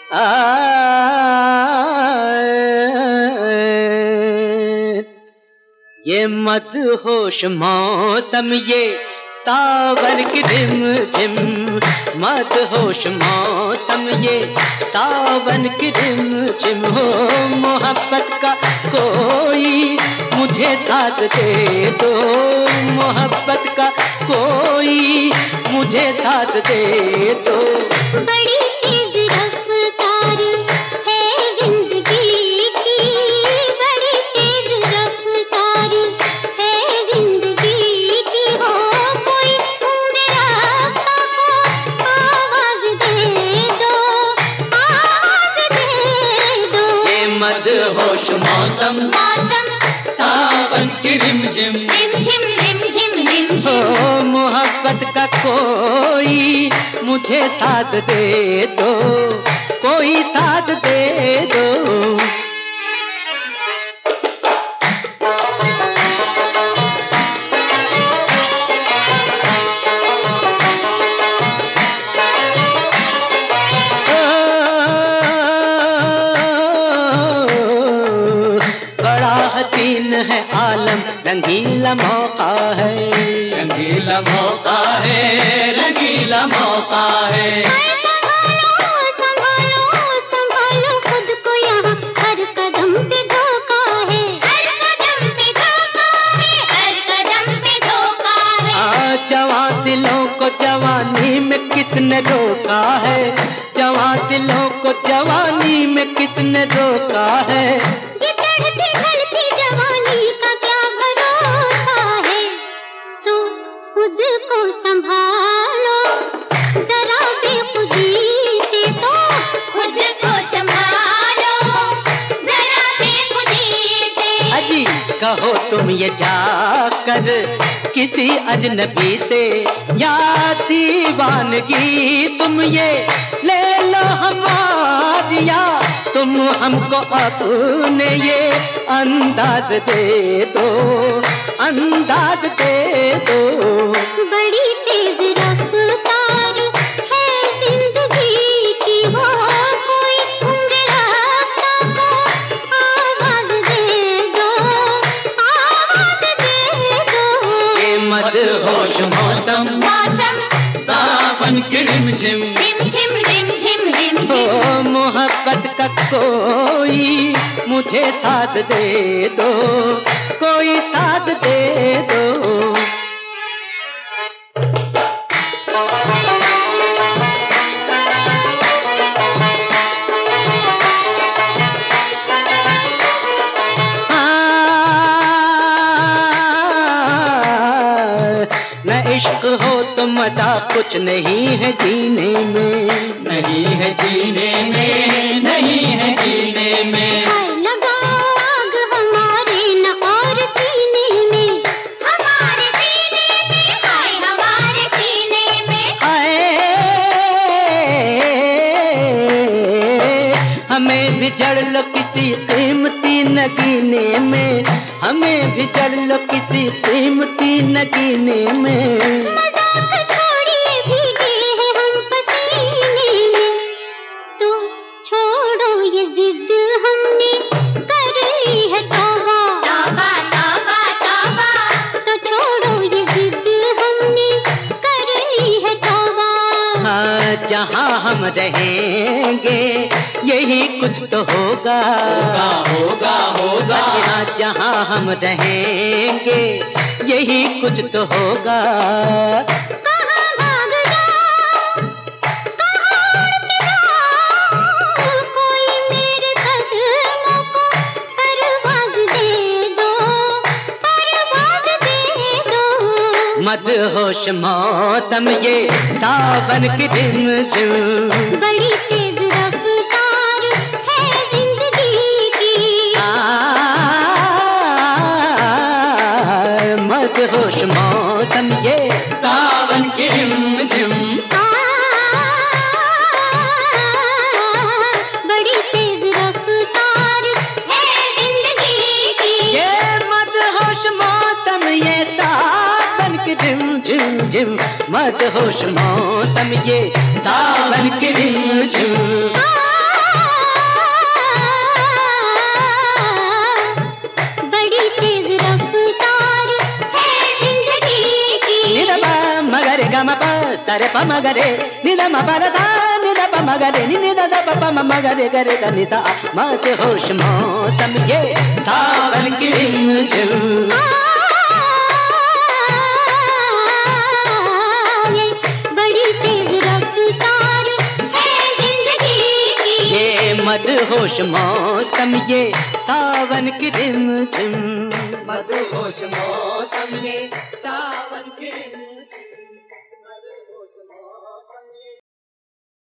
ये मदहोश मौसम ये सावन की रिम झिम, मदहोश मौसम ये सावन की रिम झिम। हो मोहब्बत का कोई मुझे साथ दे दो, मोहब्बत का कोई मुझे साथ दे दो। बड़ी तेज रफ्तार है जिंदगी की, बड़ी तेज रफ्तार है जिंदगी की। हो कोई मेरा आवाज दे दो, आवाज दे दो। ये मदहोश मौसम सावन की रिमझिम, रिमझिम रिमझिम रिमझिम। हो मोहब्बत का कोई मुझे साथ दे दो, कोई साथ दे दो। बड़ा हसीन है आलम, रंगीला मौका है, रंगीला मौका है, रंगीला मौका है। संभालो संभालो संभालो खुद को, यहाँ हर कदम पे धोखा है, हर कदम पे धोखा है, हर कदम पे धोखा है। जवां दिलों को जवानी में किसने रोका है, जवां दिलों को जवानी में किसने रोका है। ये चढ़ती ढलती जवानी का क्या भरोसा है, तो खुद को संभालो जरा बेखुदी से, तो खुद को संभालो जरा बेखुदी से। अजी कहो तुम ये जाकर किसी अजनबी से, या दीवानगी तुम ये ले लो हमारी, या तुम हमको अपने ये अंदाज दे दो, अंदाज दे दो। बड़ी तेज रफ्तार है जिंदगी की, हो कोई रास्ता को आवाज दे दो, आवाज दे दो। ये मदहोश मौसम सावन की रिमझिम, रिमझिम रिमझिम रिमझिम। हो मोहब्बत का कोई मुझे साथ दे दो, कोई साथ दे दो। न इश्क हो तो मजा कुछ नहीं है जीने में, नहीं है जीने में, नहीं है जीने में। हाय लगाओ आग हमारे न और सीने में, हमारे सीने में, हाय हमारे सीने में। हाय हमें भी जड़ लो किसी कीमती नगीने में, हमें भी जड़ लो किसी कीमती नगीने में। मजाक छोड़िए भीगे हैं हम पसीने में, तो छोड़ो ये जिद हमने कर ली है तौबा, तौबा तौबा तौबा। तो छोड़ो ये जिद हमने कर ली है तौबा। हाँ जहाँ हम रहेंगे यही कुछ तो होगा, होगा होगा। हाँ जहाँ हम रहेंगे यही कुछ तो होगा। कहाँ भाग जाऊं, कहाँ उड़ जाऊं, कोई मेरे कदमों को परवाज़ दे दो, परवाज़ दे दो। मदहोश मौसम ये सावन की रिमझिम, बड़ी तेज रफ्तार है जिंदगी की। मदहोश मौसम ये सावन की रिमझिम। बड़ी तेज रफ्तार है जिंदगी की। ये मदहोश मौसम ये सावन की रिमझिम, मदहोश मौसम ये सावन की रिमझिम। तरे प मगरे निद म परदा निद प मगरे नि द प प म मगरे गरे द नि सा मत होश मौसम ये सावन की रिमझिम। बड़ी तेज रफ्तार है जिंदगी की, ये मदहोश मौसम ये सावन की रिमझिम। मदहोश मौसम ये सावन की रिमझिम।